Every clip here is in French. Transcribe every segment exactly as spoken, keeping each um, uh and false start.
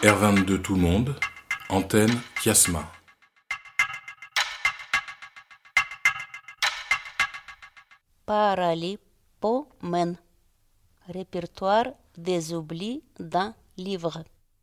R vingt-deux Tout le monde, antenne Kiasma. Paralipomen. Répertoire des oublis d'un livre.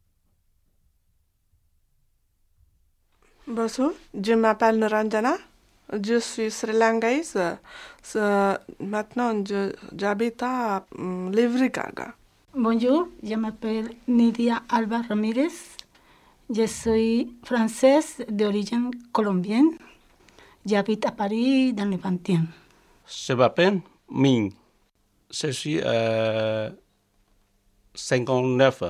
Bonjour, je m'appelle Naranjana. Je suis sri lankaise. Euh, Maintenant, je- j'habite à um, Livrigaga. Bonjour, je m'appelle Nidia Alba Ramirez. Je suis française d'origine colombienne. J'habite à Paris dans le vingtième. Je m'appelle Ming. Je suis euh, cinquante-neuf.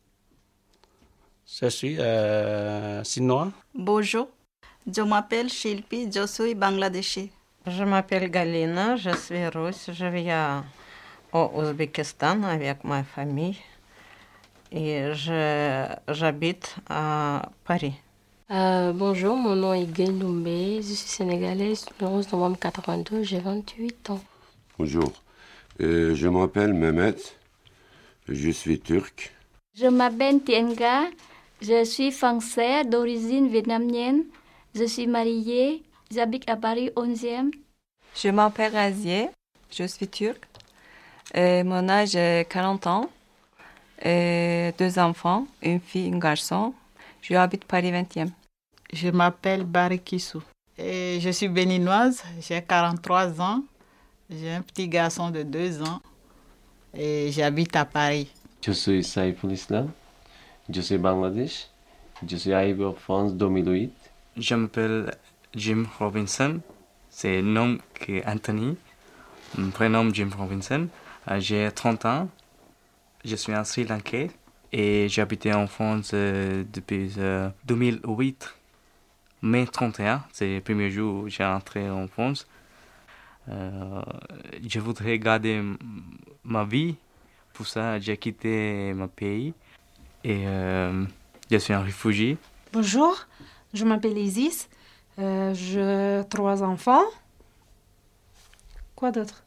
Je suis euh, chinois. Bonjour, je m'appelle Shilpi, je suis bangladeshi. Je m'appelle Galina, je suis russe, je viens au Ouzbékistan avec ma famille et je, j'habite à Paris. Euh, bonjour, mon nom est Guénoumbe, je suis sénégalaise, le onze novembre quatre-vingt-deux, j'ai vingt-huit ans. Bonjour, euh, je m'appelle Mehmet, je suis turc. Je m'appelle Tienga, je suis française d'origine vietnamienne, je suis mariée, j'habite à Paris onzième. Je m'appelle Razier, je suis turc, et mon âge est quarante ans, et deux enfants, une fille, un garçon. Je habite Paris vingtième. Je m'appelle Barikissou et je suis béninoise, j'ai quarante-trois ans, j'ai un petit garçon de deux ans et j'habite à Paris. Je suis Saiful Islam, je suis Bangladesh, je suis arrivé en France en deux mille huit. Je m'appelle Jim Robinson, c'est le nom qui est Anthony, mon prénom Jim Robinson, j'ai trente ans, je suis un Sri Lankais. Et j'ai habité en France euh, depuis euh, deux mille huit, mai trente et un, c'est le premier jour où j'ai entré en France. Euh, je voudrais garder m- ma vie, pour ça j'ai quitté mon pays et euh, je suis un réfugié. Bonjour, je m'appelle Isis, euh, j'ai trois enfants. Quoi d'autre?